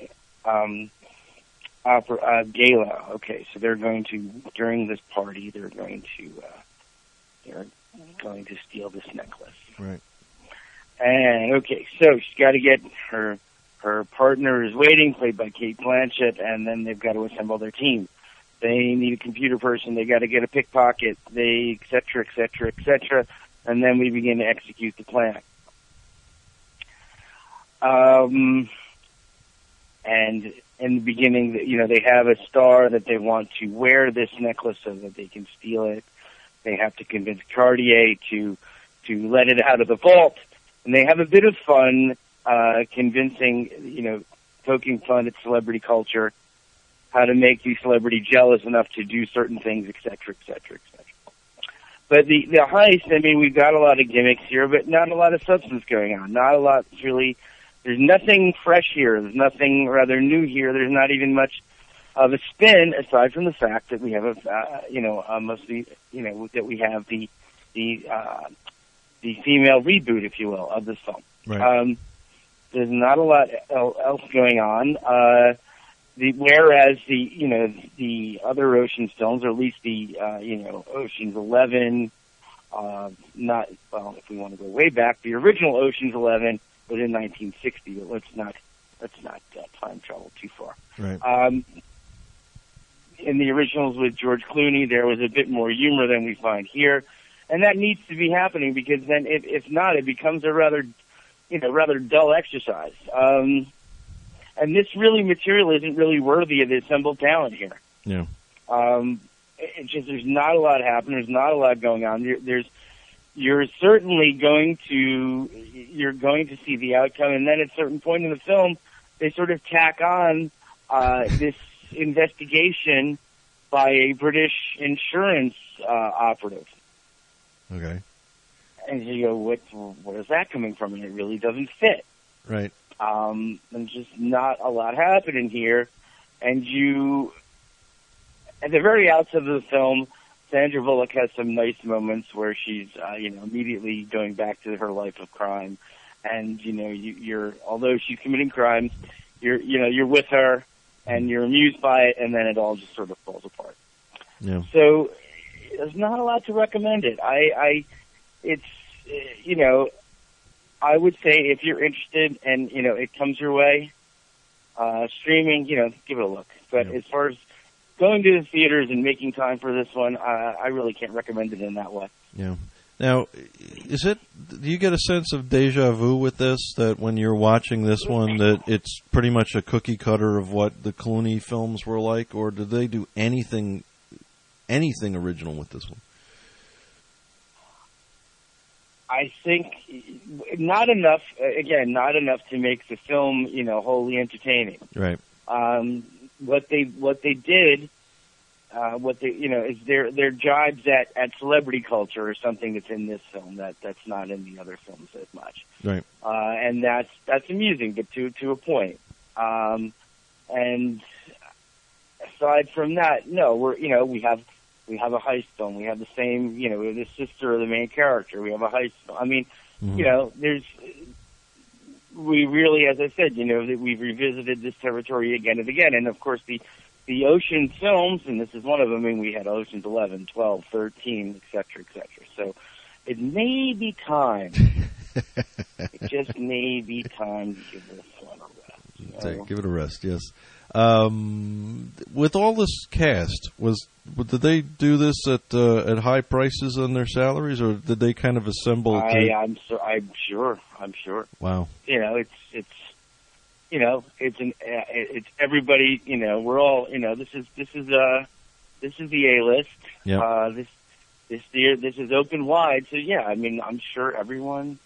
Opera Gala. Okay, so they're going to, during this party, they're going to steal this necklace. Right. And okay, so she's got to get her partner is waiting, played by Kate Blanchett, and then they've got to assemble their team. They need a computer person. They got to get a pickpocket. Et cetera, et cetera, et cetera. And then we begin to execute the plan. And in the beginning, they have a star that they want to wear this necklace so that they can steal it. They have to convince Cartier to let it out of the vault. And they have a bit of fun convincing, poking fun at celebrity culture, how to make the celebrity jealous enough to do certain things, et cetera, et cetera, et cetera. But the heist, we've got a lot of gimmicks here, but not a lot of substance going on. Not a lot, really. There's nothing fresh here. There's nothing rather new here. There's not even much of a spin, aside from the fact that we have that we have the female reboot, if you will, of this film. Right. There's not a lot else going on. Whereas the other Ocean's films, or at least the Ocean's 11, if we want to go way back, the original Ocean's 11 was in 1960. But let's not time travel too far. Right. In the originals with George Clooney, there was a bit more humor than we find here, and that needs to be happening, because then if not, it becomes a rather dull exercise. And this material isn't really worthy of the assembled talent here. Yeah. There's not a lot happening. There's not a lot going on. You're certainly going to see the outcome, and then at a certain point in the film, they sort of tack on this investigation by a British insurance operative. Okay. And you go, where is that coming from? And it really doesn't fit. Right. And just not a lot happening here. And at the very outset of the film, Sandra Bullock has some nice moments where she's, immediately going back to her life of crime. And, although she's committing crimes, you're with her and you're amused by it, and then it all just sort of falls apart. Yeah. So there's not a lot to recommend it. I would say if you're interested and, it comes your way, streaming, give it a look. But as far as going to the theaters and making time for this one, I really can't recommend it in that way. Yeah. Now, do you get a sense of deja vu with this, that when you're watching this one, that it's pretty much a cookie cutter of what the Clooney films were like, or did they do anything original with this one? I think not enough. Again, not enough to make the film, wholly entertaining. Right. What they did, is their jibes at celebrity culture or something that's in this film that's not in the other films as much. Right. And that's amusing, but to a point. And aside from that, no, we have a heist film. We have the same, we have the sister of the main character. We have a heist film. We really, as I said, that we've revisited this territory again and again. And of course, the Ocean films, and this is one of them, we had Ocean's 11, 12, 13, et cetera, et cetera. So it may be time. It just may be time to give this one a rest. Give it a rest, yes. With all this cast, did they do this at high prices on their salaries, or did they kind of assemble? I'm sure. Wow. It's everybody. We're all. This is the A-list. Yeah. This is open wide. So yeah, I mean, I'm sure everyone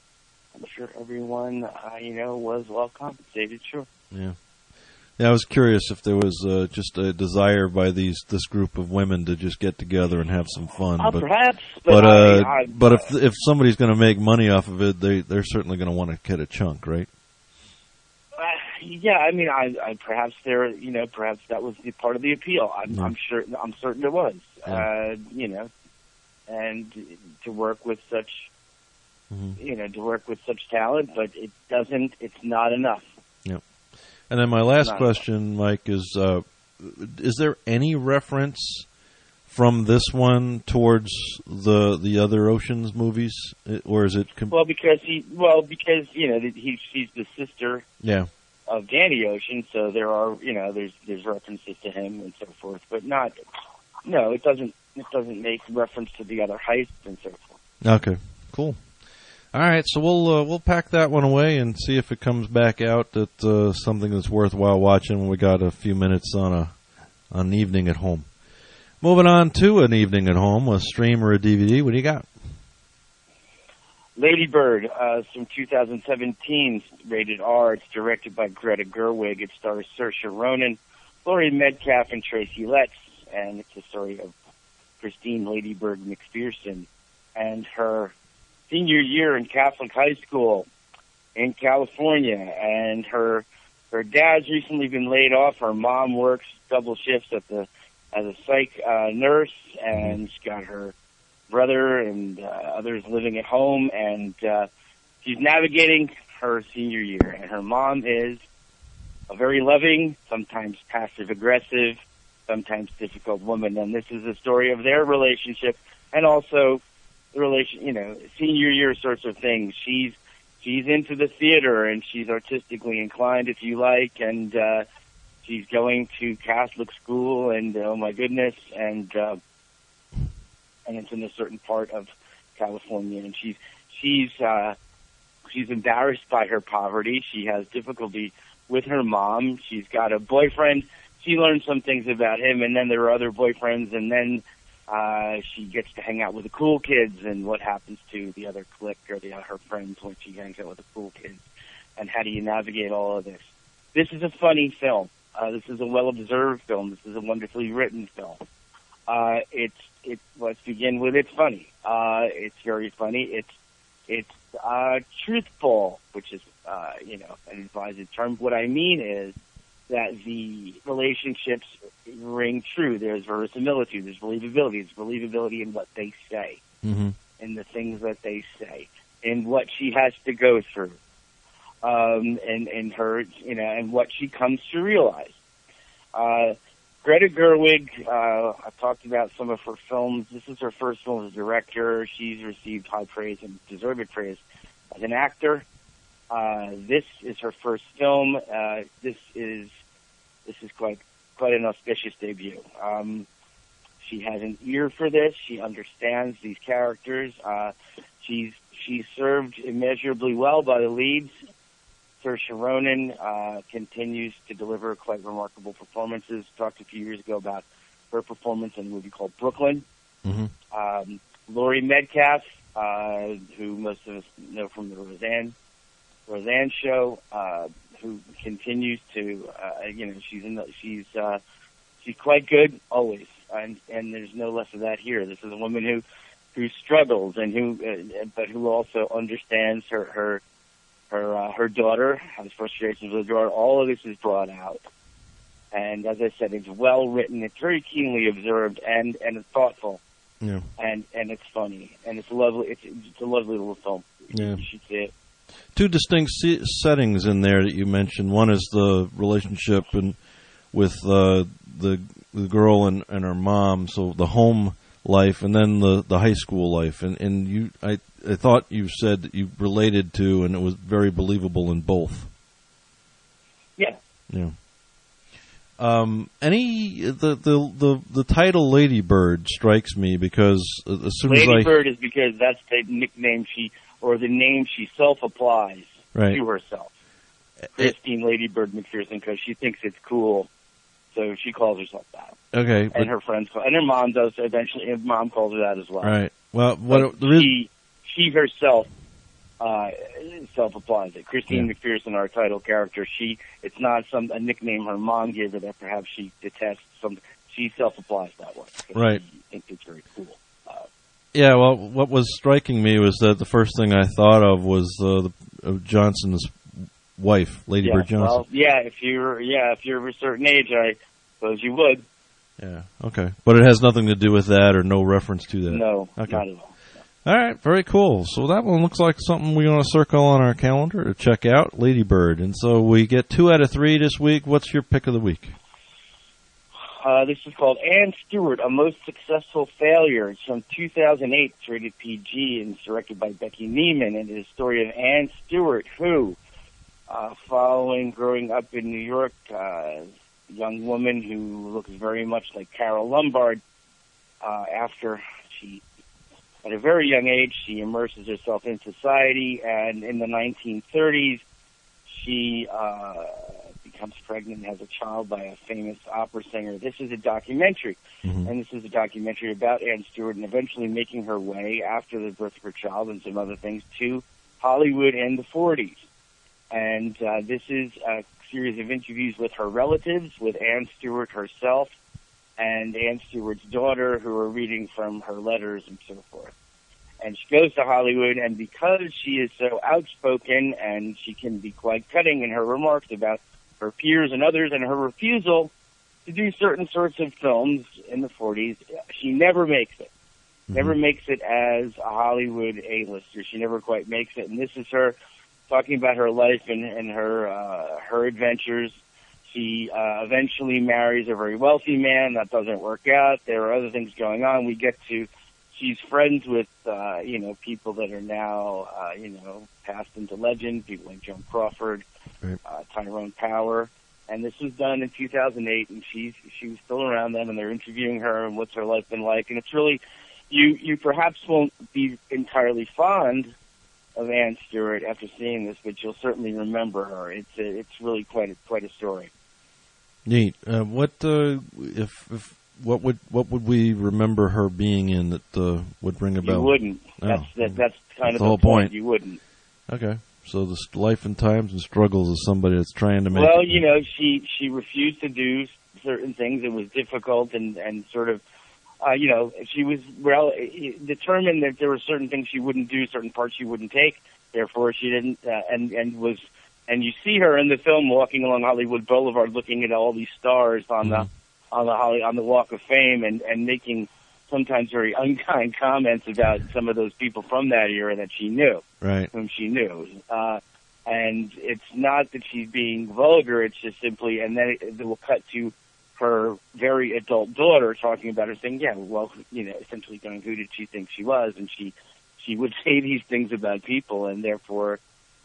was well compensated. Sure. Yeah. Yeah, I was curious if there was just a desire by this group of women to just get together and have some fun. Perhaps, but if somebody's going to make money off of it, they're certainly going to want to get a chunk, right? Yeah, I mean, perhaps perhaps that was part of the appeal. I'm certain it was. Yeah. And to work with such, to work with such talent, but it's not enough. Yep. And then my last question, Mike, is there any reference from this one towards the other Ocean's movies, or is it? Because she's the sister. Yeah. Of Danny Ocean, so there are there's references to him and so forth, but it doesn't make reference to the other heists and so forth. Okay, cool. All right, so we'll pack that one away and see if it comes back out that something that's worthwhile watching when we got a few minutes on an evening at home. Moving on to an evening at home, a stream or a DVD. What do you got? Lady Bird, from 2017, rated R. It's directed by Greta Gerwig. It stars Saoirse Ronan, Laurie Metcalf, and Tracy Letts. And it's the story of Christine Lady Bird McPherson and her senior year in Catholic high school in California. And her dad's recently been laid off. Her mom works double shifts as a psych nurse, and she's got her brother and others living at home, and she's navigating her senior year. And her mom is a very loving, sometimes passive-aggressive, sometimes difficult woman. And this is the story of their relationship, and also the senior year sorts of things. She's into the theater, and she's artistically inclined, if you like, and she's going to Catholic school, and oh my goodness, and it's in a certain part of California, and she's embarrassed by her poverty. She has difficulty with her mom. She's got a boyfriend. She learns some things about him, and then there are other boyfriends, and then she gets to hang out with the cool kids, and what happens to the other clique or her friends when she hangs out with the cool kids, and how do you navigate all of this? This is a funny film. This is a well-observed film. This is a wonderfully written film. Let's begin with it's funny. It's very funny. It's truthful, which is an advised term. What I mean is that the relationships ring true. There's verisimilitude. There's believability. There's believability in what they say, in the things that they say, in what she has to go through, and her, and what she comes to realize. Greta Gerwig, I've talked about some of her films. This is her first film as a director. She's received high praise and deserved praise as an actor. This is her first film. This is quite an auspicious debut. She has an ear for this. She understands these characters. She's served immeasurably well by the leads. Saoirse Ronan continues to deliver quite remarkable performances. Talked a few years ago about her performance in a movie called Brooklyn. Laurie Metcalf, who most of us know from the Roseanne show, who continues to, she's quite good always, and there's no less of that here. This is a woman who struggles and who also understands her daughter, has frustrations with her daughter. All of this is brought out. And as I said, it's well written, it's very keenly observed, and it's thoughtful. Yeah. And it's funny. And it's lovely. It's a lovely little film. Yeah. You should see it. Two distinct settings in there that you mentioned. One is the relationship with the girl and her mom, so the home life, and then the high school life. And I thought you said that you related to, and it was very believable in both. Yeah. Yeah. The title Lady Bird strikes me because as soon as Lady Bird is because that's the nickname the name she self-applies to herself. Christine Lady Bird McPherson, because she thinks it's cool, so she calls herself that. Okay, and her friends and her mom does eventually. Her mom calls her that as well. Right. Well, she herself self-applies it. Christine McPherson, our title character, it's not a nickname her mom gave her that perhaps she detests. She self-applies that one. Right. She thinks it's very cool. Yeah. Well, what was striking me was that the first thing I thought of was Johnson's wife, Lady Bird Johnson. Well, if you're of a certain age, I suppose you would. Yeah. Okay. But it has nothing to do with that, or no reference to that. No. Okay. Not at all. All right, very cool. So that one looks like something we want to circle on our calendar to check out, Lady Bird. And so we get 2 out of 3 this week. What's your pick of the week? This is called Anne Stewart, A Most Successful Failure. It's from 2008. It's rated PG and it's directed by Becky Neiman. And it's a story of Anne Stewart, who, following growing up in New York, a young woman who looks very much like Carol Lombard, after she... At a very young age, she immerses herself in society, and in the 1930s, she becomes pregnant and has a child by a famous opera singer. This is a documentary, and this is a documentary about Anne Stewart and eventually making her way, after the birth of her child and some other things, to Hollywood in the 40s. And this is a series of interviews with her relatives, with Anne Stewart herself, and Anne Stewart's daughter, who are reading from her letters and so forth. And she goes to Hollywood, and because she is so outspoken and she can be quite cutting in her remarks about her peers and others and her refusal to do certain sorts of films in the 40s, she never makes it. Never makes it as a Hollywood A-lister. She never quite makes it. And this is her talking about her life and her adventures. She eventually marries a very wealthy man. That doesn't work out. There are other things going on. We get to, she's friends with, people that are now, passed into legend, people like Joan Crawford, Tyrone Power. And this was done in 2008, and she was still around then, and they're interviewing her and what's her life been like. And it's really, you perhaps won't be entirely fond of Anne Stewart after seeing this, but you'll certainly remember her. It's really quite a story. Neat. What would we remember her being in that would ring a bell? You wouldn't. Oh. That's kind of the whole point. You wouldn't. Okay. So the life and times and struggles of somebody that's trying to make. Well, she refused to do certain things. It was difficult and sort of. She was determined that there were certain things she wouldn't do, certain parts she wouldn't take. Therefore, she didn't, and you see her in the film walking along Hollywood Boulevard, looking at all these stars on the Walk of Fame, and making sometimes very unkind comments about some of those people from that era that she knew, whom she knew. And it's not that she's being vulgar; it's just simply, and then it will cut to her very adult daughter talking about her, saying, essentially going, who did she think she was? And she would say these things about people, and therefore